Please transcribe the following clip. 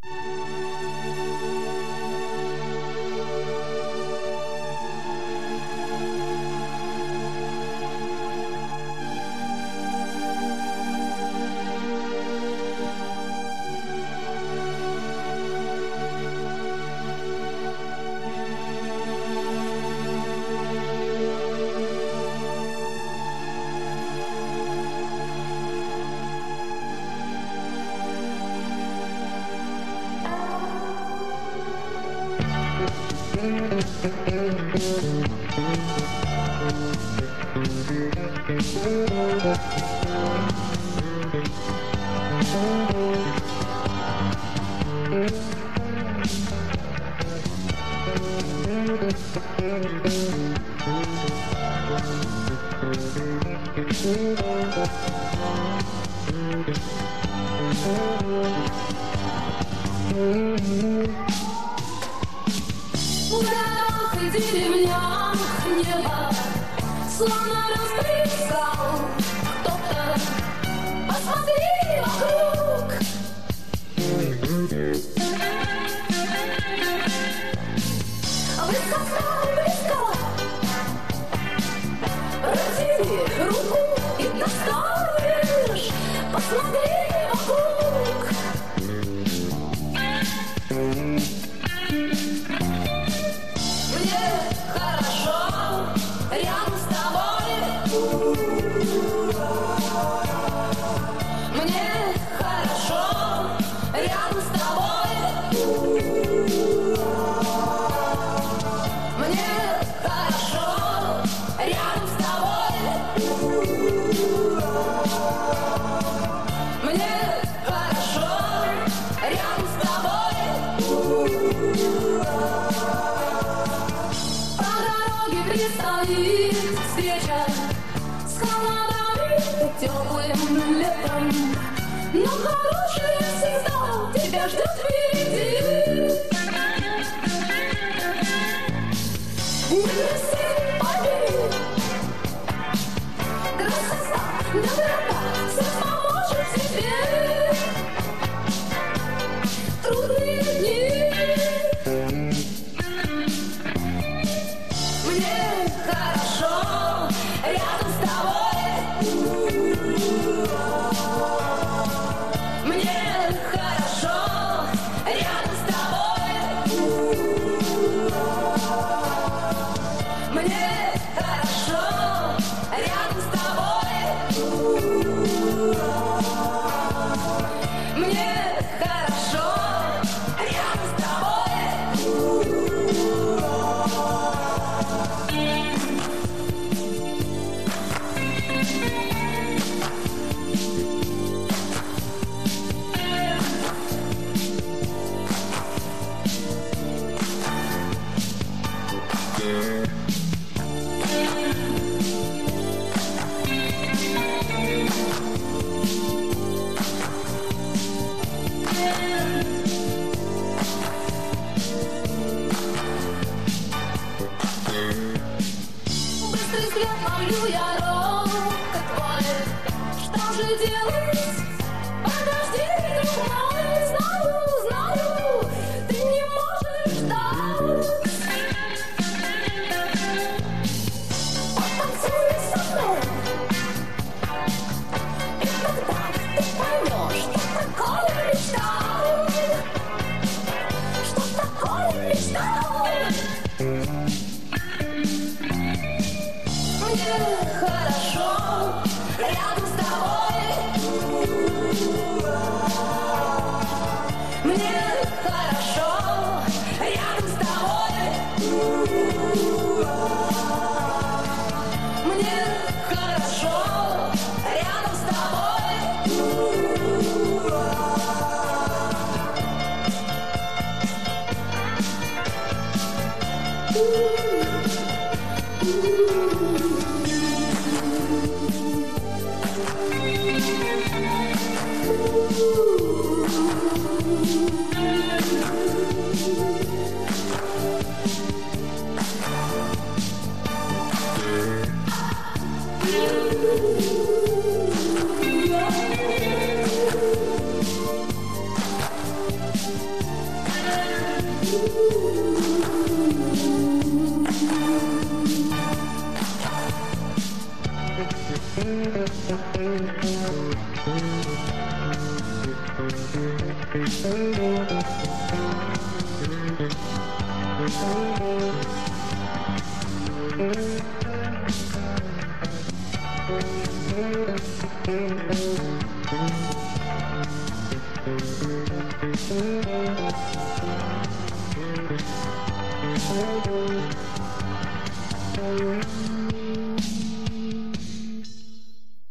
В горах и деревнях небо словно растрескал кто-то. Посмотри вокруг. Близко, протяни руку и достанешь. Посмотри вокруг. Мне хорошо рядом с тобой. Мне хорошо рядом с тобой. Мне хорошо рядом с тобой. Мне хорошо рядом с тобой. По дороге предстоит встреча с холодами и теплым летом. Но хорошее всегда тебя ждет впереди. Не грусти, поверь. Красота, доброта, все поможет тебе. Трудные дни. Мне хорошо рядом с тобой. Мне хорошо рядом с тобой. Мне хорошо рядом с тобой. Мне хорошо рядом с тобой. Быстрый взгляд ловлю я робко твой. Что же делать? Подожди, друг мой. Знаю, ты не можешь ждать. Потанцуй со мной. И тогда ты поймешь, что такое мечта. Что такое мечта. Мне хорошо рядом с тобой. Мне хорошо рядом с тобой. Мне хорошо рядом с тобой. Thank you.